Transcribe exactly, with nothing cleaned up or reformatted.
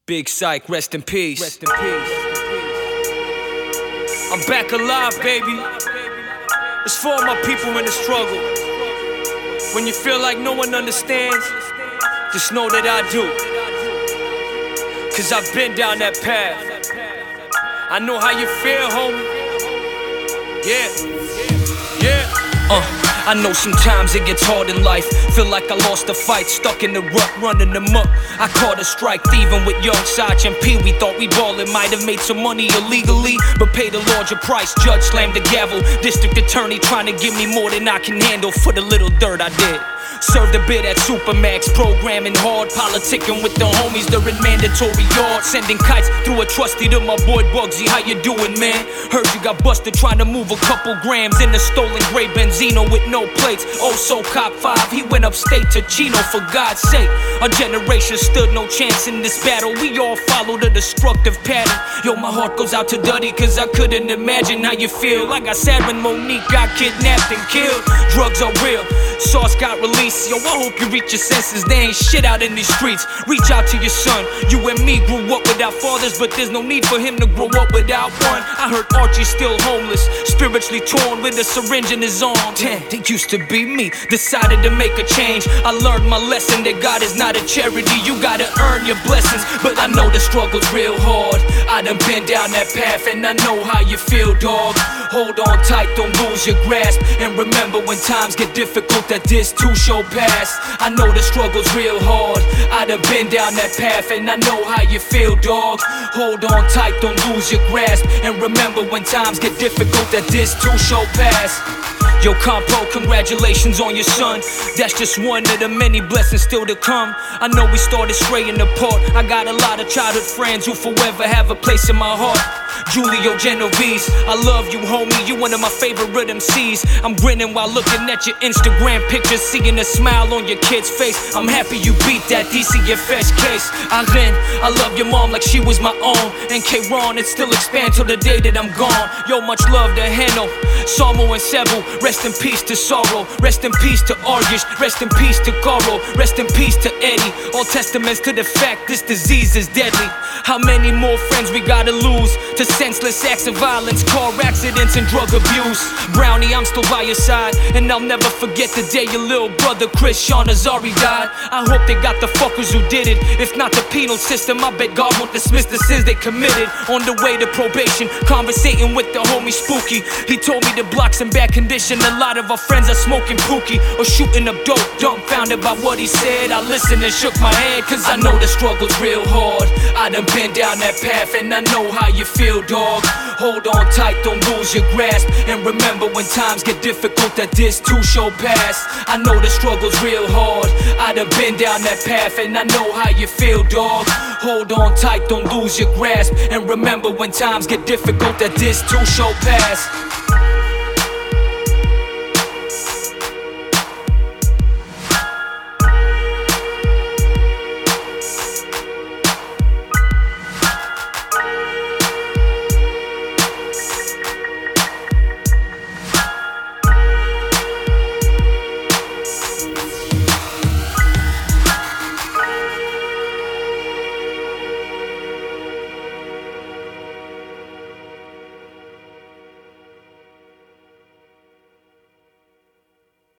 Big Psych, rest in peace. Rest in peace. I'm back alive, baby. It's for all my people in the struggle. When you feel like no one understands, just know that I do. Cause I've been down that path. I know how you feel, homie. Yeah, yeah. Uh. I know sometimes it gets hard in life. Feel like I lost a fight, stuck in the rut, running amok. I caught a strike, thieving with young Sergeant P. We thought we ballin', might have made some money illegally, but paid a larger price. Judge slammed the gavel. District attorney trying to give me more than I can handle for the little dirt I did. Served a bit at Supermax, programming hard, politicking with the homies during mandatory yard, sending kites through a trusty to my boy Bugsy. How you doing, man? Heard you got busted trying to move a couple grams in a stolen gray Benzino with no plates. Oh, so cop five, he went upstate to Chino, for God's sake. Our generation stood no chance in this battle. We all followed a destructive pattern. Yo, my heart goes out to Duddy, cause I couldn't imagine how you feel. Like I said when Monique got kidnapped and killed. Drugs are real, Sauce got released. Yo, I hope you reach your senses, there ain't shit out in these streets. Reach out to your son. You and me grew up without fathers, but there's no need for him to grow up without one. I heard Archie's still homeless, spiritually torn with a syringe in his arm. Damn, it used to be me, decided to make a change. I learned my lesson that God is not a charity. You gotta earn your blessings, but I know the struggle's real hard. I done been down that path and I know how you feel, dog. Hold on tight, don't lose your grasp, and remember when times get difficult that this too shall pass. I know the struggle's real hard. I done been down that path and I know how you feel, dog. Hold on tight, don't lose your grasp, and remember when times get difficult that this too shall pass. Yo, Compo, congratulations on your son. That's just one of the many blessings still to come. I know we started straying apart. I got a lot of childhood friends who forever have a place in my heart. Julio Genovese, I love you, homie. You one of my favorite M Cs. I'm grinning while looking at your Instagram pictures, seeing a smile on your kid's face. I'm happy you beat that D C F S case. Alin, I love your mom like she was my own. And K-Ron, it still expand till the day that I'm gone. Yo, much love to Heno, Samo and Sebu. Rest in peace to Sorrow. Rest in peace to Argish. Rest in peace to Goro. Rest in peace to Eddie. All testaments to the fact this disease is deadly. How many more friends we gotta lose to senseless acts of violence, car accidents, and drug abuse? Brownie, I'm still by your side, and I'll never forget the day your little brother Chris Sean Azari died. I hope they got the fuckers who did it. If not the penal system, I bet God won't dismiss the sins they committed. On the way to probation, conversating with the homie Spooky. He told me the block's in bad condition. A lot of our friends are smoking pookie or shooting up dope. Dumbfounded by what he said, I listened and shook my head, cause I know the struggle's real hard. I done been down that path and I know how you feel, dog. Hold on tight, don't lose your grasp, and remember when times get difficult that this too shall pass. I know the struggle's real hard. I done been down that path and I know how you feel, dog. Hold on tight, don't lose your grasp, and remember when times get difficult that this too shall pass.